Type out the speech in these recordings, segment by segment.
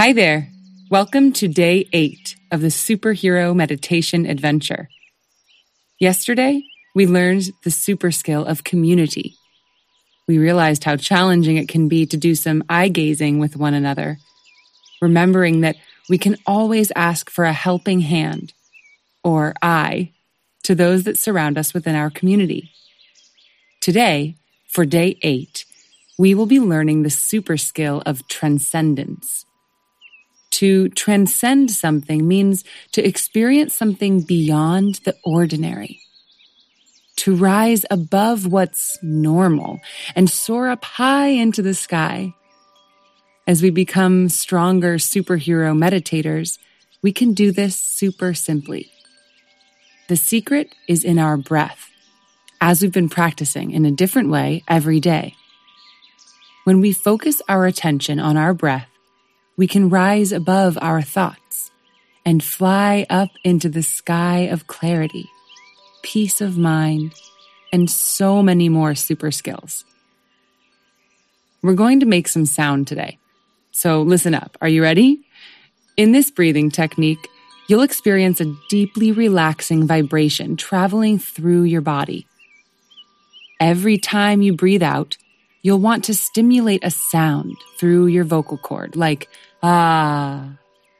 Hi there. Welcome to day 8 of the Superhero Meditation Adventure. Yesterday, we learned the super skill of community. We realized how challenging it can be to do some eye-gazing with one another, remembering that we can always ask for a helping hand, or eye, to those that surround us within our community. Today, for day 8, we will be learning the super skill of transcendence. To transcend something means to experience something beyond the ordinary. To rise above what's normal and soar up high into the sky. As we become stronger superhero meditators, we can do this super simply. The secret is in our breath, as we've been practicing in a different way every day. When we focus our attention on our breath, we can rise above our thoughts and fly up into the sky of clarity, peace of mind, and so many more super skills. We're going to make some sound today, so listen up. Are you ready? In this breathing technique, you'll experience a deeply relaxing vibration traveling through your body. Every time you breathe out, you'll want to stimulate a sound through your vocal cord, like ah,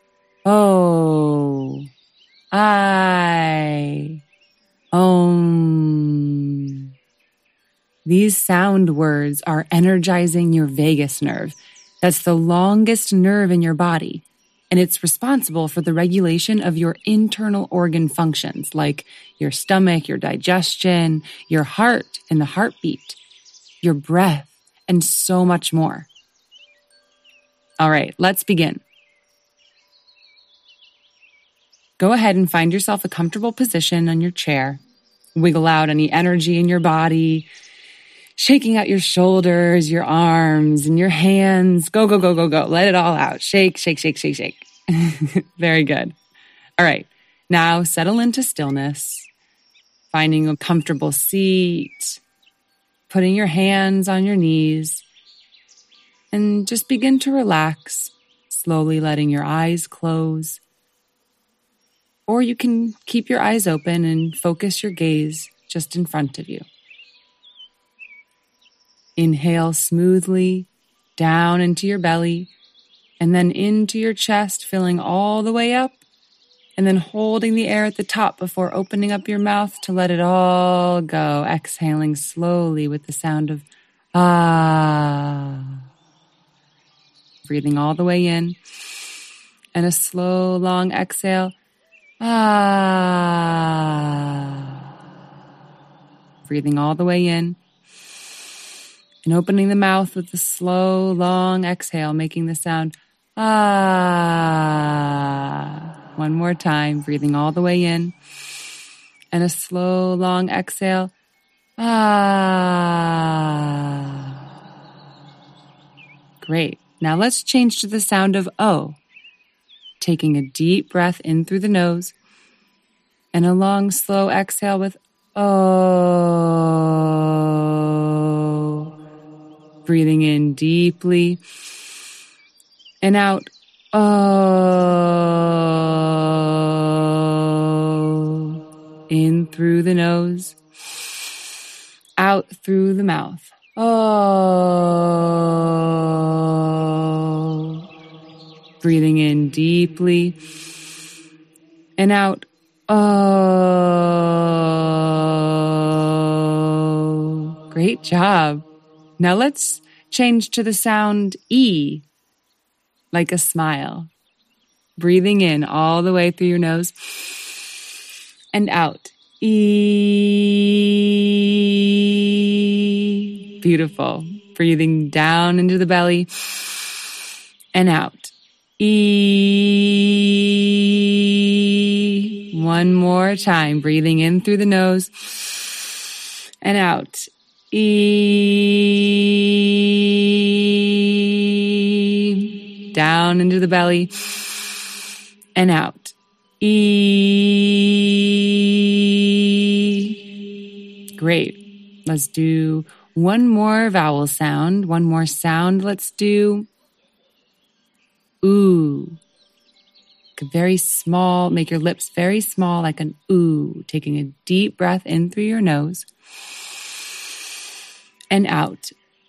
oh, I, om. These sound words are energizing your vagus nerve. That's the longest nerve in your body, and it's responsible for the regulation of your internal organ functions, like your stomach, your digestion, your heart and the heartbeat, your breath, and so much more. All right, let's begin. Go ahead and find yourself a comfortable position on your chair. Wiggle out any energy in your body, shaking out your shoulders, your arms, and your hands. Go, go, go, go, go. Let it all out. Shake, shake, shake, shake, shake. Very good. All right, now settle into stillness, finding a comfortable seat, putting your hands on your knees, and just begin to relax, slowly letting your eyes close. Or you can keep your eyes open and focus your gaze just in front of you. Inhale smoothly down into your belly and then into your chest, filling all the way up, and then holding the air at the top before opening up your mouth to let it all go, exhaling slowly with the sound of ah. Breathing all the way in, and a slow, long exhale. Ah. Breathing all the way in, and opening the mouth with a slow, long exhale, making the sound ah. One more time, breathing all the way in, and a slow, long exhale. Ah. Great. Now let's change to the sound of O. Taking a deep breath in through the nose and a long, slow exhale with O. Breathing in deeply and out. O. In through the nose, out through the mouth. Oh. Breathing in deeply and out. Oh. Great job. Now let's change to the sound E, like a smile. Breathing in all the way through your nose and out. E. Beautiful. Breathing down into the belly and out. E. One more time. Breathing in through the nose and out. E. Down into the belly and out. E. Great. Let's do one more vowel sound, one more sound. Let's do ooh. Very small, make your lips very small like an ooh, taking a deep breath in through your nose and out.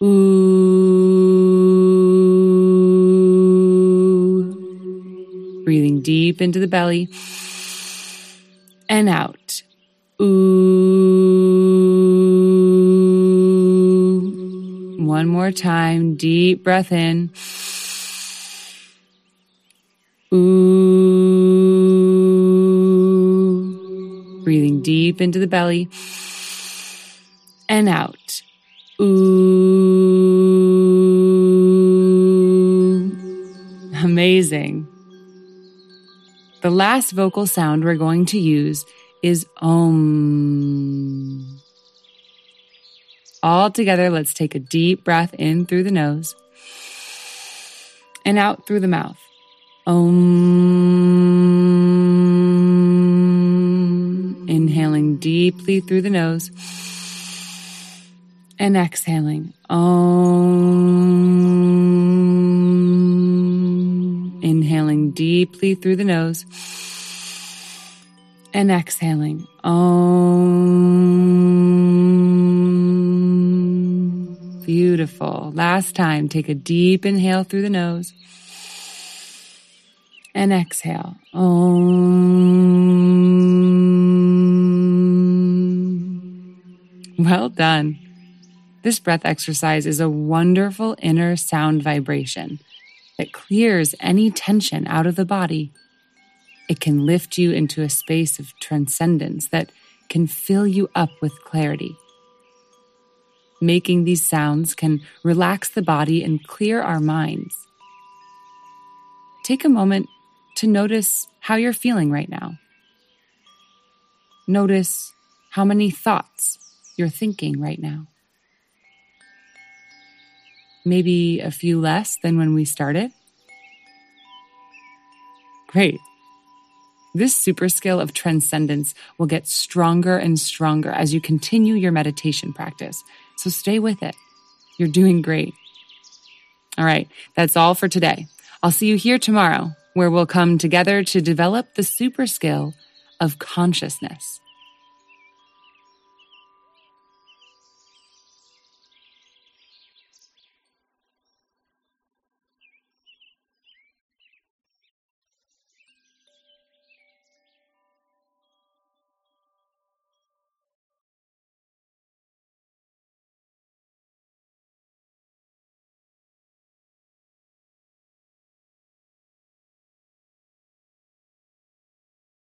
Ooh. Breathing deep into the belly and out. Ooh. One more time, deep breath in. Ooh. Breathing deep into the belly and out. Ooh. Amazing. The last vocal sound we're going to use is Om. All together, let's take a deep breath in through the nose and out through the mouth. Om. Inhaling deeply through the nose and exhaling. Om. Inhaling deeply through the nose and exhaling. Om. Beautiful. Last time, take a deep inhale through the nose and exhale. Om. Well done. This breath exercise is a wonderful inner sound vibration that clears any tension out of the body. It can lift you into a space of transcendence that can fill you up with clarity. Making these sounds can relax the body and clear our minds. Take a moment to notice how you're feeling right now. Notice how many thoughts you're thinking right now. Maybe a few less than when we started. Great. This super skill of transcendence will get stronger and stronger as you continue your meditation practice. So stay with it. You're doing great. All right, that's all for today. I'll see you here tomorrow, where we'll come together to develop the super skill of consciousness.